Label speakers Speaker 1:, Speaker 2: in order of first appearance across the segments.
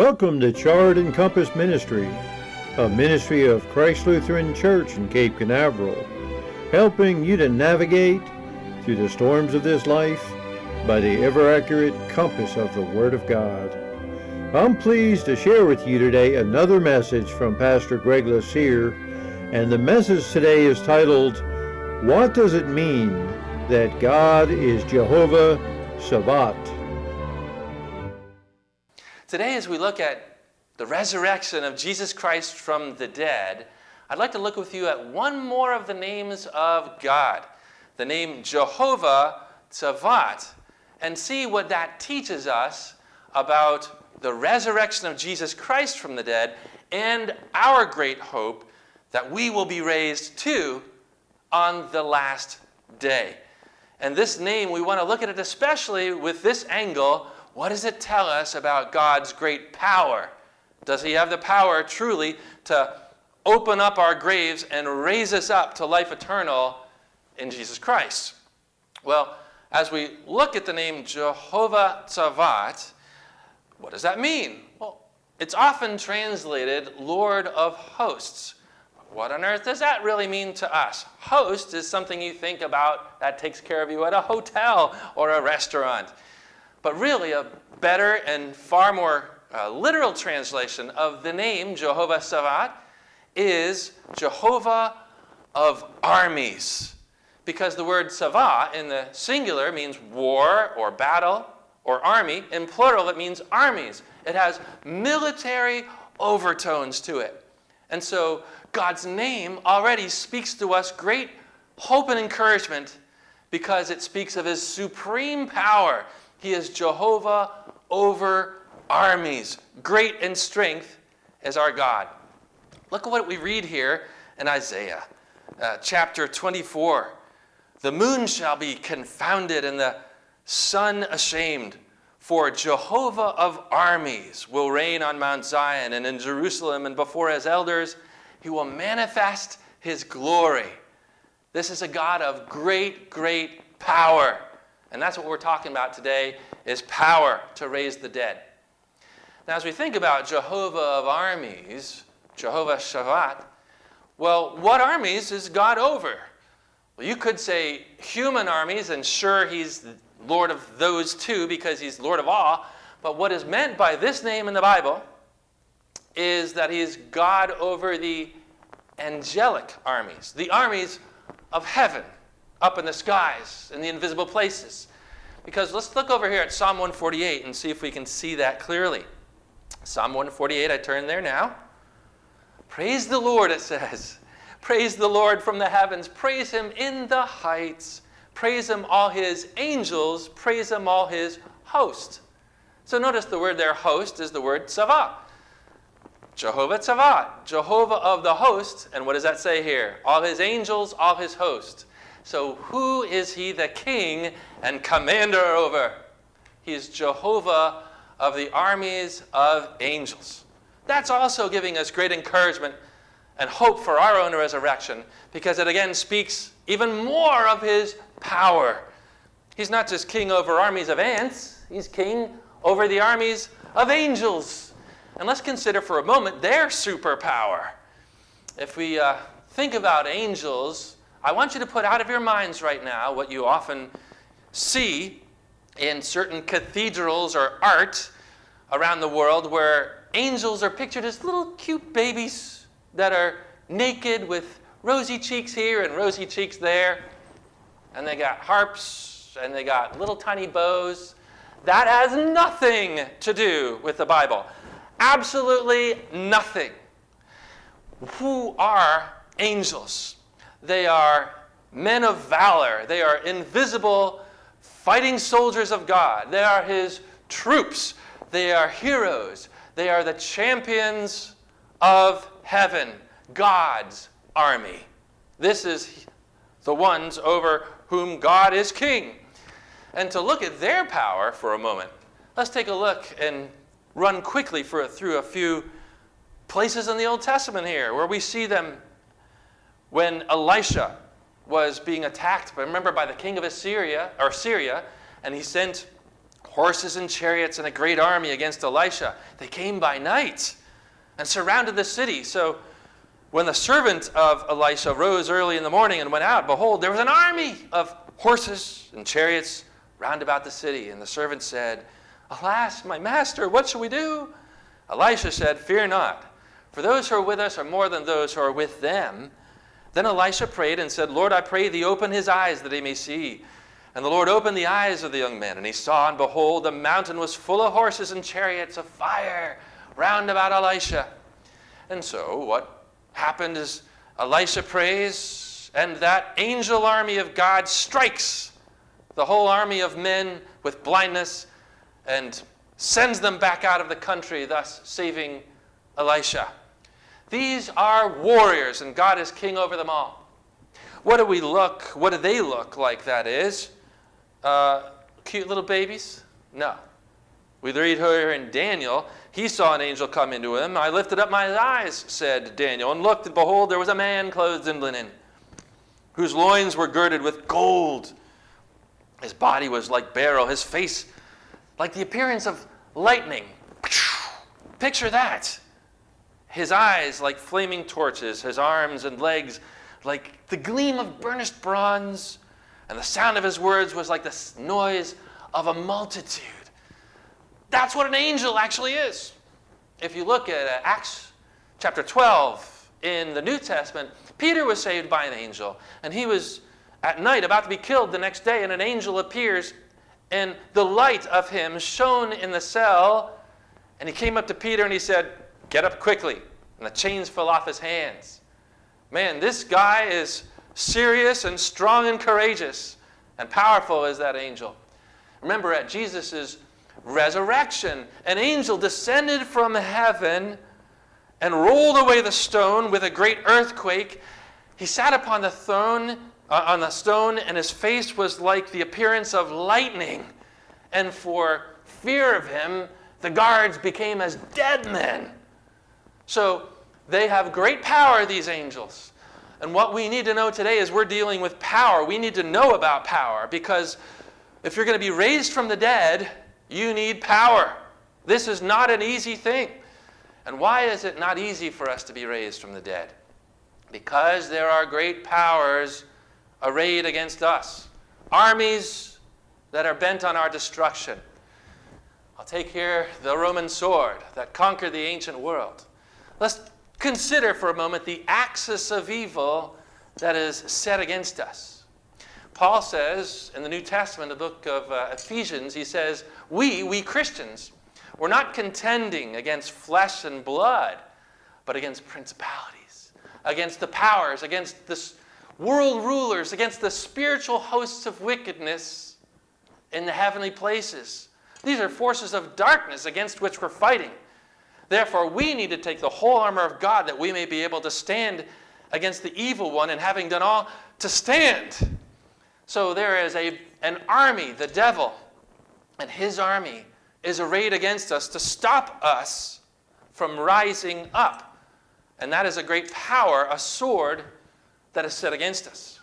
Speaker 1: Welcome to Charred and Compass Ministry, a ministry of Christ Lutheran Church in Cape Canaveral, helping you to navigate through the storms of this life by the ever-accurate compass of the Word of God. I'm pleased to share with you today another message from Pastor Greg Lassere, and the message today is titled, What Does It Mean That God is Jehovah Sabaoth?
Speaker 2: Today, as we look at the resurrection of Jesus Christ from the dead, I'd like to look with you at one more of the names of God, the name Jehovah Sabaoth, and see what that teaches us about the resurrection of Jesus Christ from the dead and our great hope that we will be raised too on the last day. And this name, we want to look at it especially with this angle. What does it tell us about God's great power? Does he have the power truly to open up our graves and raise us up to life eternal in Jesus Christ? Well, as we look at the name Jehovah Sabaoth, what does that mean? Well, it's often translated Lord of Hosts. What on earth does that really mean to us? Host is something you think about that takes care of you at a hotel or a restaurant. But really, a better and far more literal translation of the name Jehovah Sabaoth is Jehovah of Armies. Because the word Savah in the singular means war or battle or army. In plural, it means armies. It has military overtones to it. And so God's name already speaks to us great hope and encouragement because it speaks of his supreme power. He is Jehovah over armies. Great in strength is our God. Look at what we read here in Isaiah chapter 24. The moon shall be confounded and the sun ashamed. For Jehovah of armies will reign on Mount Zion and in Jerusalem, and before his elders he will manifest his glory. This is a God of great, great power. And that's what we're talking about today, is power to raise the dead. Now, as we think about Jehovah of armies, Jehovah Sabaoth, well, what armies is God over? Well, you could say human armies, and sure, he's Lord of those too, because he's Lord of all. But what is meant by this name in the Bible is that he is God over the angelic armies, the armies of heaven, up in the skies, in the invisible places. Because let's look over here at Psalm 148 and see if we can see that clearly. Psalm 148, I turn there now. Praise the Lord, it says. Praise the Lord from the heavens. Praise him in the heights. Praise him all his angels. Praise him all his host. So notice the word there, host, is the word Tzavah. Jehovah Tzavah, Jehovah of the host. And what does that say here? All his angels, all his host. So who is he the king and commander over? He is Jehovah of the armies of angels. That's also giving us great encouragement and hope for our own resurrection, because it again speaks even more of his power. He's not just king over armies of ants, he's king over the armies of angels. And let's consider for a moment their superpower. If we think about angels, I want you to put out of your minds right now what you often see in certain cathedrals or art around the world, where angels are pictured as little cute babies that are naked with rosy cheeks here and rosy cheeks there. And they got harps and they got little tiny bows. That has nothing to do with the Bible. Absolutely nothing. Who are angels? They are men of valor. They are invisible fighting soldiers of God. They are his troops. They are heroes. They are the champions of heaven, God's army. This is the ones over whom God is king. And to look at their power for a moment, let's take a look and run quickly through a few places in the Old Testament here where we see them. When Elisha was being attacked, remember, by the king of Syria, and he sent horses and chariots and a great army against Elisha. They came by night and surrounded the city. So when the servant of Elisha rose early in the morning and went out, behold, there was an army of horses and chariots round about the city. And the servant said, Alas, my master, what shall we do? Elisha said, Fear not, for those who are with us are more than those who are with them. Then Elisha prayed and said, Lord, I pray thee, open his eyes that he may see. And the Lord opened the eyes of the young man, and he saw, and behold, the mountain was full of horses and chariots of fire round about Elisha. And so what happened is Elisha prays, and that angel army of God strikes the whole army of men with blindness and sends them back out of the country, thus saving Elisha. These are warriors, and God is king over them all. What do they look like, that is? Cute little babies? No. We read here in Daniel, he saw an angel come into him. I lifted up my eyes, said Daniel, and looked, and behold, there was a man clothed in linen, whose loins were girded with gold. His body was like beryl, his face like the appearance of lightning. Picture that. His eyes like flaming torches, his arms and legs like the gleam of burnished bronze, and the sound of his words was like the noise of a multitude. That's what an angel actually is. If you look at Acts chapter 12 in the New Testament, Peter was saved by an angel, and he was at night about to be killed the next day, and an angel appears, and the light of him shone in the cell, and he came up to Peter and he said, Get up quickly. And the chains fell off his hands. Man, this guy is serious and strong and courageous and powerful as that angel. Remember, at Jesus' resurrection, an angel descended from heaven and rolled away the stone with a great earthquake. He sat upon the throne, on the stone, and his face was like the appearance of lightning. And for fear of him, the guards became as dead men. So they have great power, these angels. And what we need to know today is we're dealing with power. We need to know about power, because if you're going to be raised from the dead, you need power. This is not an easy thing. And why is it not easy for us to be raised from the dead? Because there are great powers arrayed against us. Armies that are bent on our destruction. I'll take here the Roman sword that conquered the ancient world. Let's consider for a moment the axis of evil that is set against us. Paul says in the New Testament, the book of Ephesians, he says, we Christians, we're not contending against flesh and blood, but against principalities, against the powers, against the world rulers, against the spiritual hosts of wickedness in the heavenly places. These are forces of darkness against which we're fighting. Therefore, we need to take the whole armor of God that we may be able to stand against the evil one, and having done all, to stand. So there is an army, the devil, and his army is arrayed against us to stop us from rising up. And that is a great power, a sword that is set against us.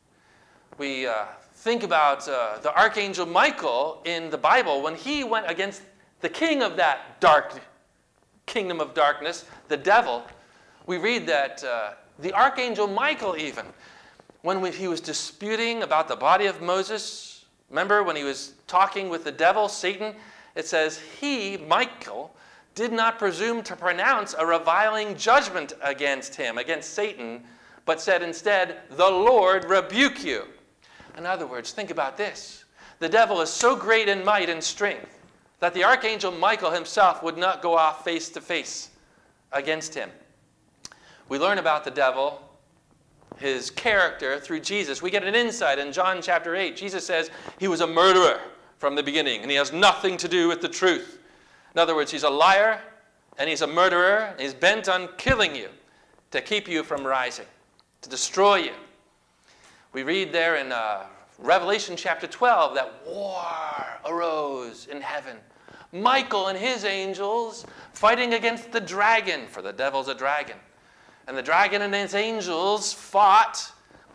Speaker 2: We think about the Archangel Michael in the Bible when he went against the king of that kingdom of darkness, the devil. We read that the Archangel Michael even, when he was disputing about the body of Moses, remember when he was talking with the devil, Satan, it says, he, Michael, did not presume to pronounce a reviling judgment against him, against Satan, but said instead, the Lord rebuke you. In other words, think about this. The devil is so great in might and strength that the Archangel Michael himself would not go off face to face against him. We learn about the devil, his character, through Jesus. We get an insight in John chapter 8. Jesus says he was a murderer from the beginning, and he has nothing to do with the truth. In other words, he's a liar, and he's a murderer, and he's bent on killing you to keep you from rising, to destroy you. We read there in Revelation chapter 12 that war arose in heaven. Michael and his angels fighting against the dragon, for the devil's a dragon. And the dragon and his angels fought,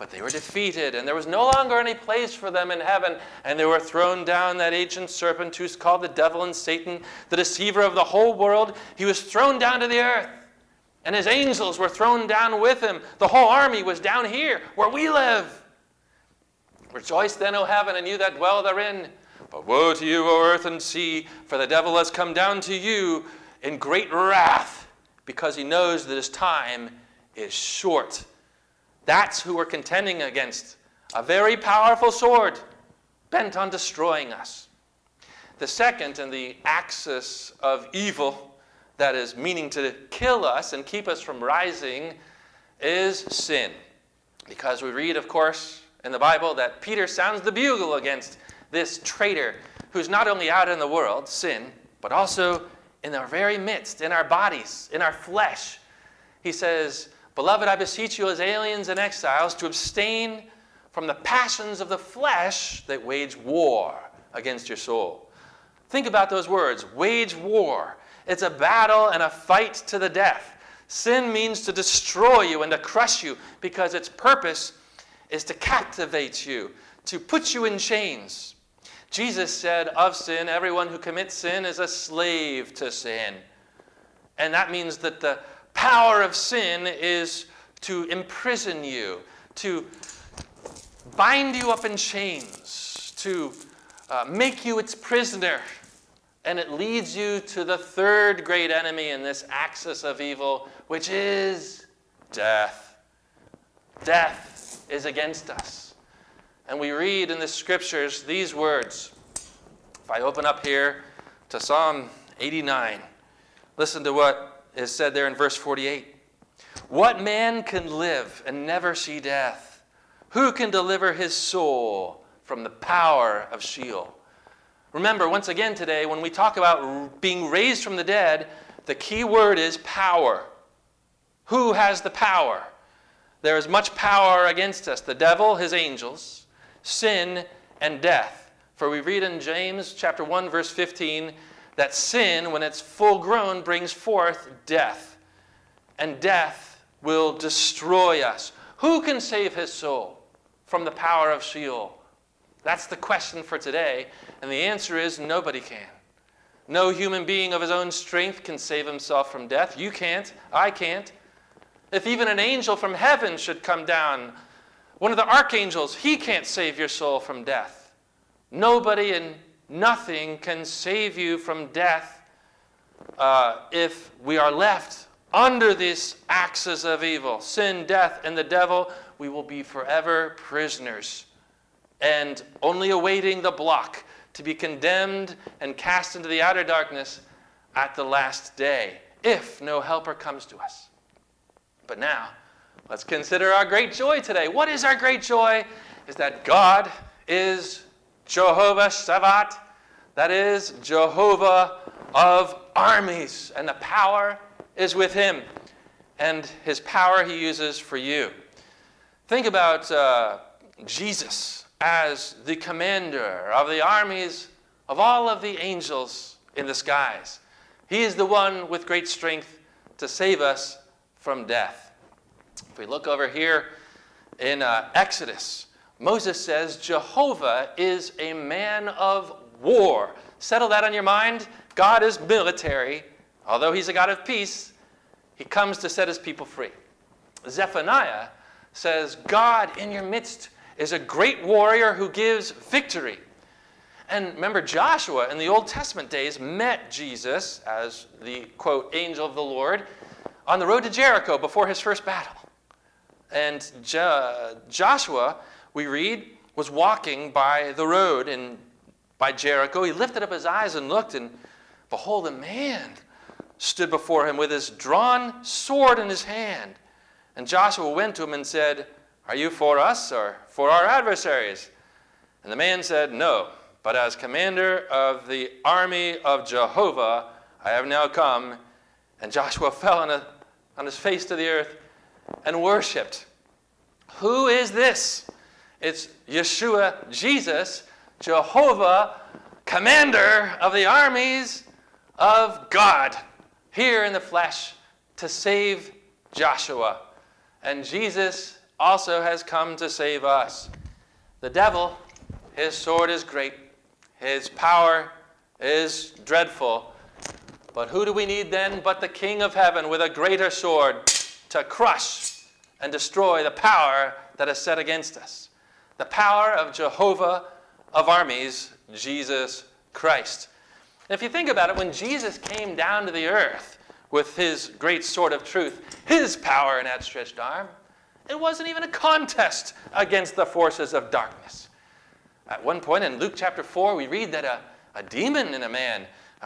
Speaker 2: But they were defeated, and there was no longer any place for them in heaven. And they were thrown down, that ancient serpent who's called the devil and Satan, the deceiver of the whole world. He was thrown down to the earth, and his angels were thrown down with him. The whole army was down here, where we live. Rejoice then, O heaven, and you that dwell therein. But woe to you, O earth and sea, for the devil has come down to you in great wrath, because he knows that his time is short. That's who we're contending against. A very powerful sword bent on destroying us. The second in the axis of evil that is meaning to kill us and keep us from rising is sin. Because we read, of course, in the Bible that Peter sounds the bugle against this traitor who's not only out in the world, sin, but also in our very midst, in our bodies, in our flesh. He says, "Beloved, I beseech you as aliens and exiles to abstain from the passions of the flesh that wage war against your soul." Think about those words, wage war. It's a battle and a fight to the death. Sin means to destroy you and to crush you because its purpose is to captivate you, to put you in chains. Jesus said of sin, everyone who commits sin is a slave to sin. And that means that the power of sin is to imprison you, to bind you up in chains, to make you its prisoner. And it leads you to the third great enemy in this axis of evil, which is death. Death is against us. And we read in the scriptures these words. If I open up here to Psalm 89, listen to what is said there in verse 48. What man can live and never see death? Who can deliver his soul from the power of Sheol? Remember, once again today, when we talk about being raised from the dead, the key word is power. Who has the power? There is much power against us. The devil, his angels, sin, and death. For we read in James chapter 1, verse 15, that sin, when it's full grown, brings forth death. And death will destroy us. Who can save his soul from the power of Sheol? That's the question for today. And the answer is nobody can. No human being of his own strength can save himself from death. You can't. I can't. If even an angel from heaven should come down, one of the archangels, he can't save your soul from death. Nobody and nothing can save you from death if we are left under this axis of evil. Sin, death, and the devil, we will be forever prisoners and only awaiting the block to be condemned and cast into the outer darkness at the last day, if no helper comes to us. But now, let's consider our great joy today. What is our great joy? Is that God is Jehovah Sabaoth, that is Jehovah of armies, and the power is with him, and his power he uses for you. Think about Jesus as the commander of the armies of all of the angels in the skies. He is the one with great strength to save us from death. If we look over here in Exodus, Moses says Jehovah is a man of war. Settle that on your mind. God is military. Although he's a God of peace, he comes to set his people free. Zephaniah says God in your midst is a great warrior who gives victory. And remember, Joshua in the Old Testament days met Jesus as the, quote, angel of the Lord on the road to Jericho before his first battle. And Joshua, we read, was walking by the road by Jericho. He lifted up his eyes and looked, and behold, a man stood before him with his drawn sword in his hand. And Joshua went to him and said, "Are you for us or for our adversaries?" And the man said, "No, but as commander of the army of Jehovah, I have now come." And Joshua fell on his face to the earth and worshipped. Who is this? It's Yeshua, Jesus, Jehovah, commander of the armies of God, here in the flesh to save Joshua. And Jesus also has come to save us. The devil, his sword is great. His power is dreadful. But who do we need then but the King of heaven with a greater sword to crush and destroy the power that is set against us? The power of Jehovah of armies, Jesus Christ. If you think about it, when Jesus came down to the earth with his great sword of truth, his power and outstretched arm, it wasn't even a contest against the forces of darkness. At one point in Luke chapter 4, we read that a demon in a man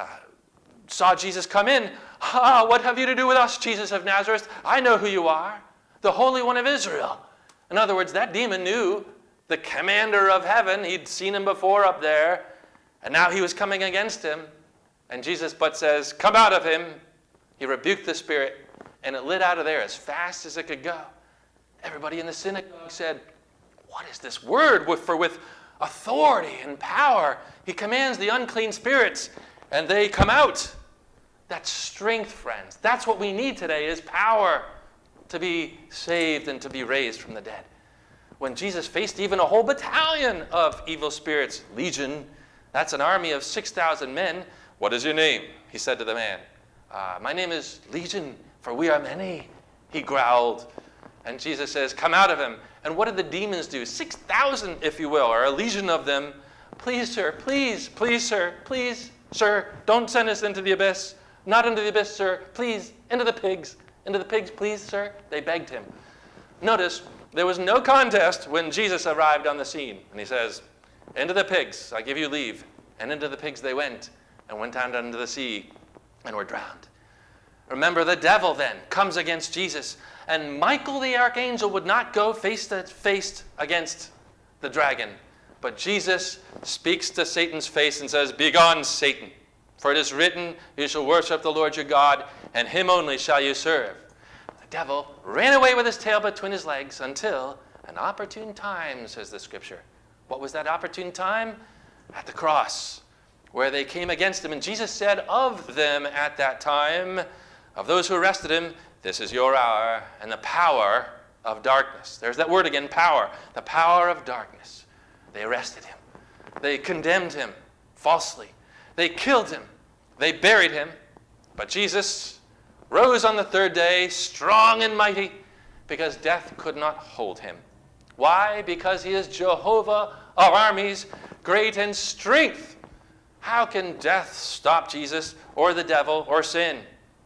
Speaker 2: saw Jesus come in. What have you to do with us, Jesus of Nazareth? I know who you are, the Holy One of Israel. In other words, that demon knew the commander of heaven. He'd seen him before up there, and now he was coming against him. And Jesus but says, come out of him. He rebuked the spirit, and it lit out of there as fast as it could go. Everybody in the synagogue said, what is this word with authority and power? He commands the unclean spirits, and they come out. That's strength, friends. That's what we need today, is power to be saved and to be raised from the dead. When Jesus faced even a whole battalion of evil spirits, legion, that's an army of 6,000 men. What is your name? He said to the man. My name is Legion, for we are many, he growled. And Jesus says, come out of him. And what did the demons do? 6,000, if you will, or a legion of them. Please, sir, please, sir, please, sir, don't send us into the abyss. Not into the abyss, sir, please, into the pigs, please, sir. They begged him. Notice, there was no contest when Jesus arrived on the scene. And he says, into the pigs, I give you leave. And into the pigs they went, and went down into the sea, and were drowned. Remember, the devil then comes against Jesus, and Michael the archangel would not go face to face against the dragon. But Jesus speaks to Satan's face and says, begone, Satan, for it is written, you shall worship the Lord your God, and him only shall you serve. The devil ran away with his tail between his legs until an opportune time, says the scripture. What was that opportune time? At the cross, where they came against him. And Jesus said of them at that time, of those who arrested him, this is your hour and the power of darkness. There's that word again, power. The power of darkness. They arrested him. They condemned him falsely. They killed him. They buried him. But Jesus rose on the third day, strong and mighty, because death could not hold him. Why? Because he is Jehovah of armies, great in strength. How can death stop Jesus or the devil or sin?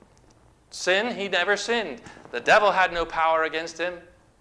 Speaker 2: Sin, he never sinned. The devil had no power against him.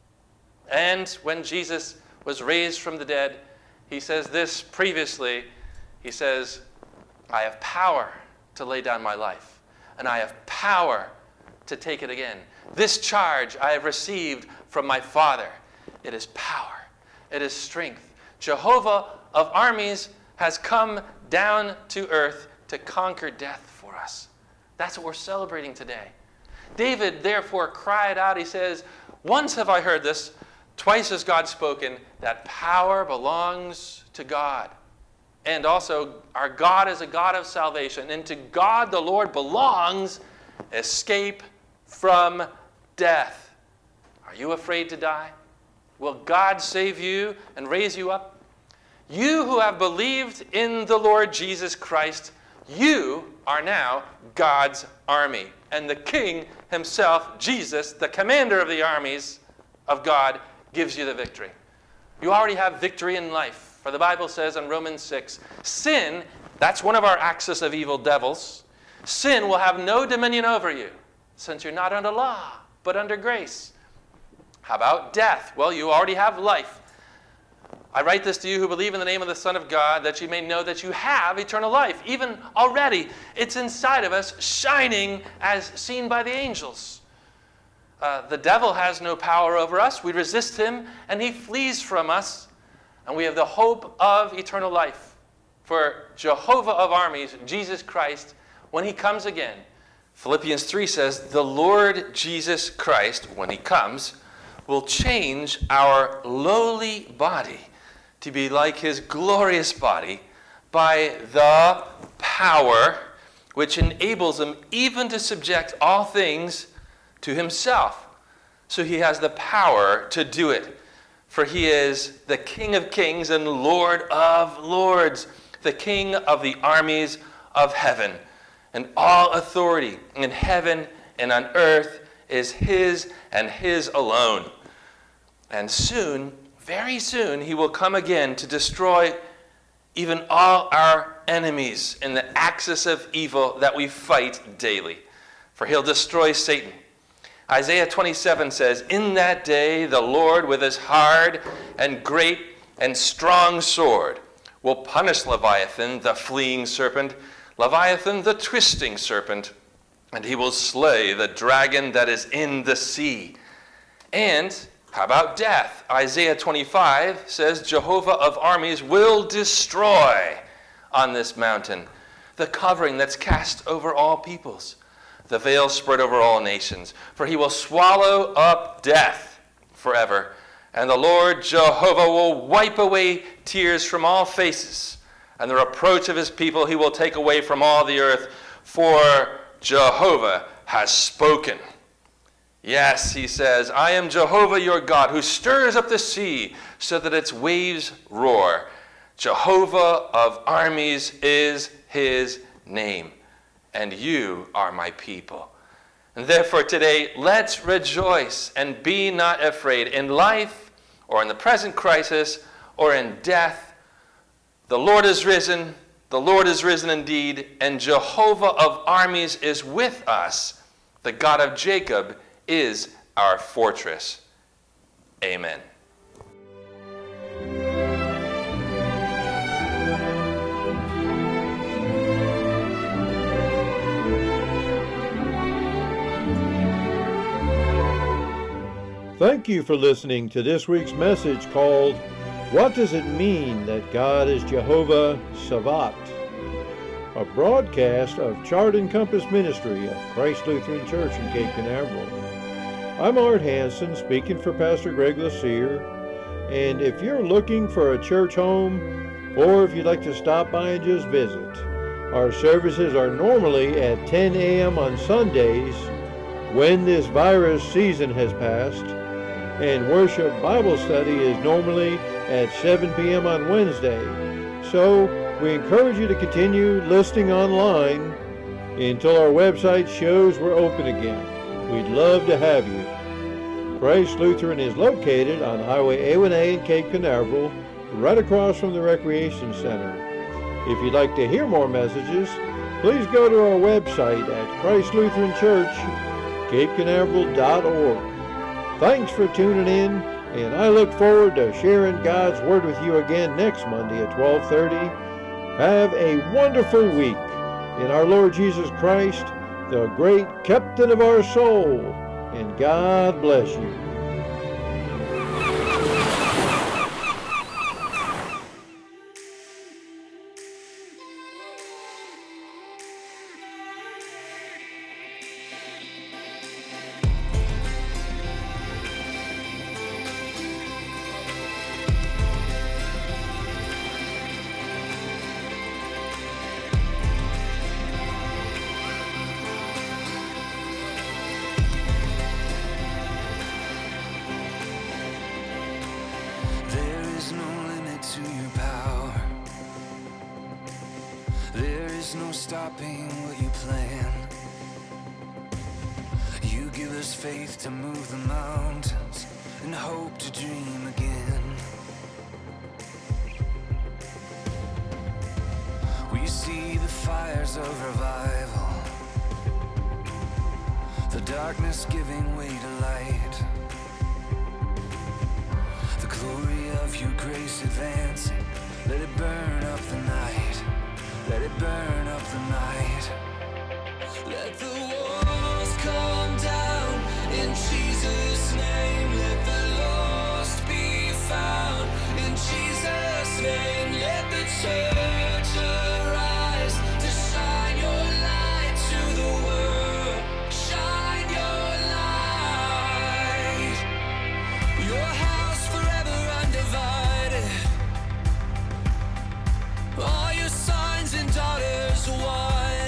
Speaker 2: And when Jesus was raised from the dead, he says this previously. He says, I have power to lay down my life, and I have power to take it again. This charge I have received from my Father. It is power. It is strength. Jehovah of armies has come down to earth to conquer death for us. That's what we're celebrating today. David therefore cried out, he says, once have I heard this, twice has God spoken, that power belongs to God. And also, our God is a God of salvation, and to God the Lord belongs escape from death. Are you afraid to die? Will God save you and raise you up? You who have believed in the Lord Jesus Christ, you are now God's army. And the King himself, Jesus, the commander of the armies of God, gives you the victory. You already have victory in life. For the Bible says in Romans 6, sin, that's one of our axis of evil devils, sin will have no dominion over you, since you're not under law, but under grace. How about death? Well, you already have life. I write this to you who believe in the name of the Son of God, that you may know that you have eternal life. Even already, it's inside of us, shining as seen by the angels. The devil has no power over us. We resist him, and he flees from us. And we have the hope of eternal life. For Jehovah of armies, Jesus Christ, when he comes again, Philippians 3 says, the Lord Jesus Christ, when he comes, will change our lowly body to be like his glorious body by the power which enables him even to subject all things to himself. so he has the power to do it. For he is the King of kings and Lord of lords, the King of the armies of heaven. And all authority in heaven and on earth is his and his alone. And soon, very soon, he will come again to destroy even all our enemies in the axis of evil that we fight daily. For he'll destroy Satan. Isaiah 27 says, "In that day the Lord with his hard and great and strong sword will punish Leviathan, the fleeing serpent, Leviathan, the twisting serpent, and he will slay the dragon that is in the sea." And how about death? Isaiah 25 says Jehovah of armies will destroy on this mountain the covering that's cast over all peoples, the veil spread over all nations. For he will swallow up death forever, and the Lord Jehovah will wipe away tears from all faces, and the reproach of his people he will take away from all the earth, for Jehovah has spoken. Yes, he says, "I am Jehovah your God, who stirs up the sea so that its waves roar." Jehovah of armies is his name, and you are my people. And therefore today, let's rejoice and be not afraid. In life, or in the present crisis, or in death, the Lord is risen, the Lord is risen indeed, and Jehovah of armies is with us. The God of Jacob is our fortress. Amen.
Speaker 1: Thank you for listening to this week's message called, "What Does It Mean That God is Jehovah Sabaoth?" A broadcast of Chart Compass Ministry of Christ Lutheran Church in Cape Canaveral. I'm Art Hansen, speaking for Pastor Greg Lassere, and if you're looking for a church home, or if you'd like to stop by and just visit, our services are normally at 10 a.m. on Sundays when this virus season has passed, and worship Bible study is normally at 7 p.m. on Wednesday. So we encourage you to continue listening online until our website shows we're open again. We'd love to have you. Christ Lutheran is located on Highway A1A in Cape Canaveral, right across from the Recreation Center. If you'd like to hear more messages, please go to our website at ChristLutheranChurch.CapeCanaveral.org. Thanks for tuning in, and I look forward to sharing God's Word with you again next Monday at 12:30. Have a wonderful week in our Lord Jesus Christ, the great captain of our soul, and God bless you.
Speaker 3: No stopping what you plan. You give us faith to move the mountains and hope to dream again. We see the fires of revival, the darkness giving way to light, the glory of your grace advancing. Let it burn up the night. Let it burn up the night. Let the walls come down in Jesus' name. Let the lost be found in Jesus' name. Let the church arise to shine your light to the world. Shine your light. Your house forever undivided. All your sons and daughters one.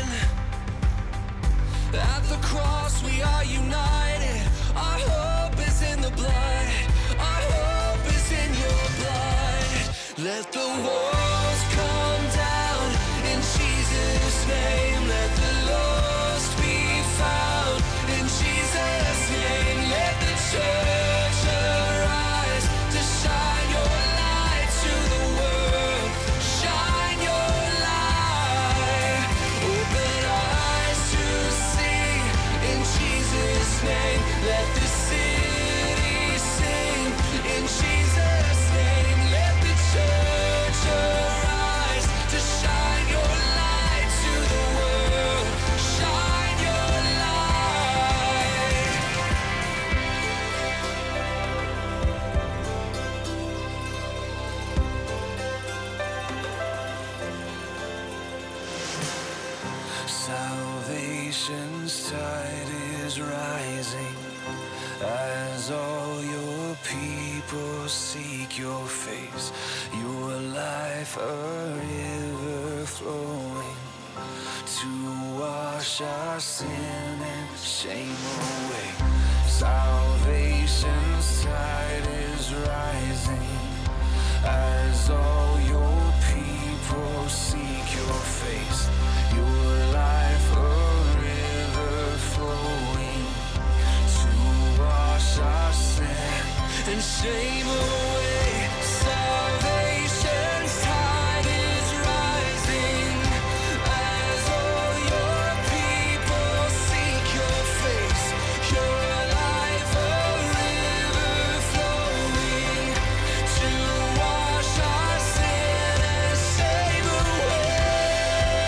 Speaker 3: tide is rising as all your people seek your face. Your life a river flowing to wash our sin and shame away. Salvation's tide is rising as all your people seek your face. Your life a river flowing to wash our sin and shame away. Salvation's tide is rising as all your people seek your face. Your life a river flowing to wash our sin and shame away.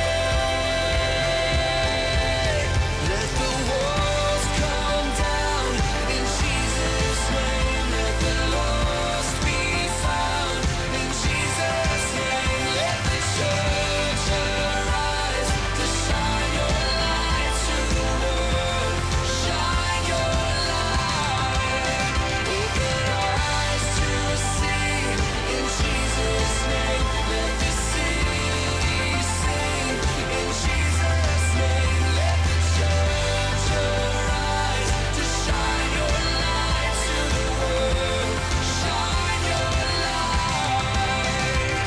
Speaker 3: Let the walls come down in Jesus' name. Let the lost be found in Jesus' name. Let the church arise to shine your light to the world. Shine your light. Open eyes to see in Jesus' name. Let the city sing in Jesus' name. Let the church arise to shine your light to the world. Shine your light.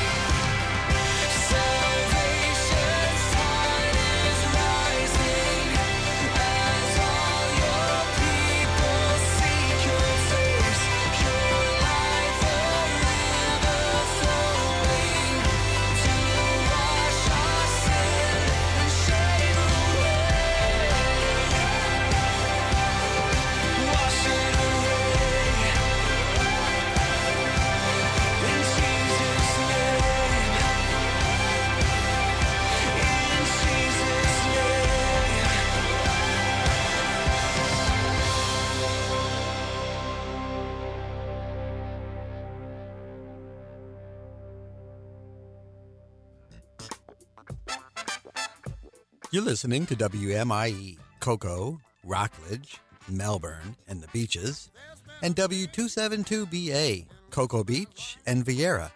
Speaker 3: Salvation's tide is rising as all your people seek your face. Your life a river flowing to wash our sin and shame away. Wash it away in Jesus' name. In Jesus' name.
Speaker 4: You're listening to WMIE, Cocoa, Rockledge, Melbourne, and the Beaches, and W272BA, Cocoa Beach and Vieira.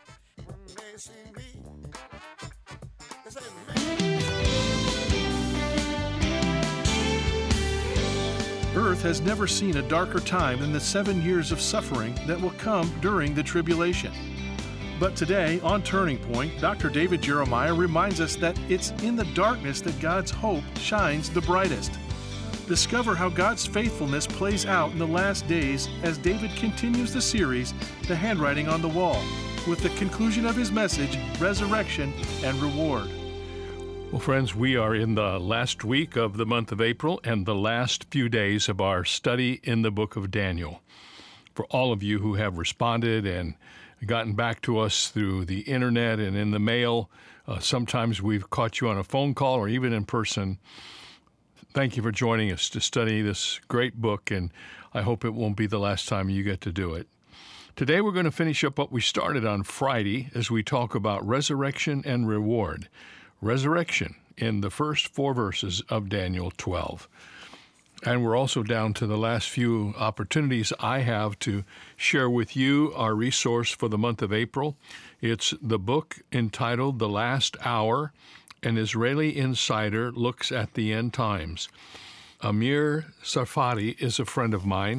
Speaker 5: Earth has never seen a darker time than the 7 years of suffering that will come during the tribulation. But today, on Turning Point, Dr. David Jeremiah reminds us that it's in the darkness that God's hope shines the brightest. Discover how God's faithfulness plays out in the last days as David continues the series, The Handwriting on the Wall, with the conclusion of his message, Resurrection and Reward.
Speaker 6: Well, friends, we are in the last week of the month of April and the last few days of our study in the book of Daniel. For all of you who have responded and gotten back to us through the internet and in the mail, sometimes we've caught you on a phone call or even in person. Thank you for joining us to study this great book, and I hope it won't be the last time you get to do it. Today we're going to finish up what we started on Friday as we talk about resurrection and reward. Resurrection in the first 4 verses of Daniel 12. And we're also down to the last few opportunities I have to share with you our resource for the month of April. It's the book entitled The Last Hour, An Israeli Insider Looks at the End Times. Amir Sarfati is a friend of mine.